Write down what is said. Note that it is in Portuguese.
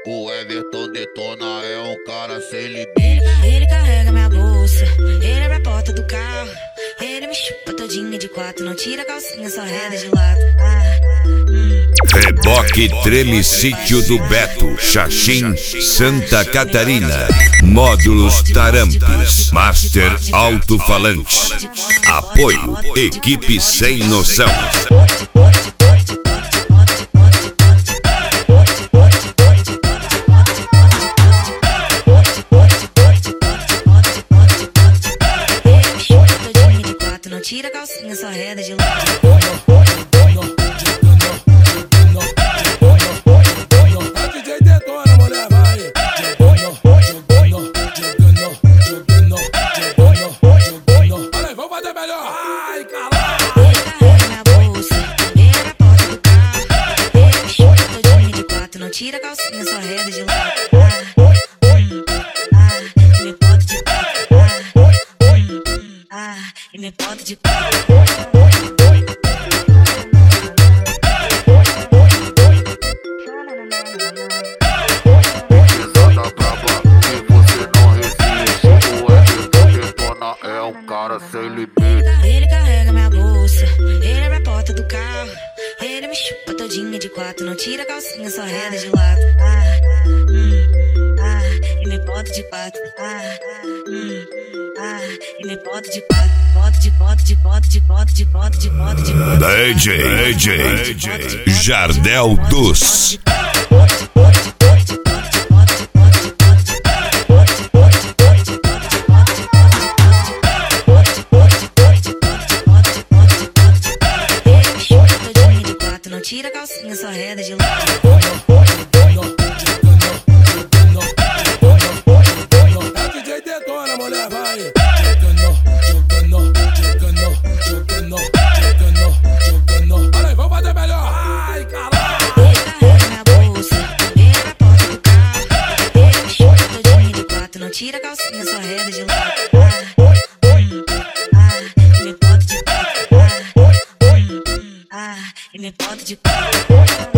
O Everton detona, é um cara sem limite. Ele carrega minha bolsa, ele abre a porta do carro. Ele me chupa todinha de quatro, não tira a calcinha, só reda de lado. Reboque Tremicítio do Beto, Xaxim, Santa Catarina. Módulos Tarampes, Master Alto-Falante. Apoio, equipe sem noção. Não tira a calcinha, só reda de lado. A DJ detona, mulher, vai. Olha aí, vamos fazer melhor. Ai, caralho. Ele carrega minha bolsa, ele abre a porta do carro. Ele me chupa todinha de quatro, não tira a calcinha, só reda de lado. Me bota de quatro. E me bota de quatro. Pisada braba que você não resiste. O Everton detona, é um cara sem limite. Ele carrega minha bolsa, ele abre a porta do carro. Ele me chupa todinha de quatro, não tira a calcinha, só reda de lado. E me bota de quatro. E me bota de quatro. DJ Jardel dos. Ele me chupa todinha de quatro, não tira a calcinha, só reda de lado. A DJ detona, mulher, vai. Olha aí, vamos fazer melhor. Ai, caralho. Ele carrega minha bolsa, ele abre a porta do carro. Ele me chupa todinha de quatro, não tira a calcinha, só reda de lado. E me bota de quatro. E me bota de quatro.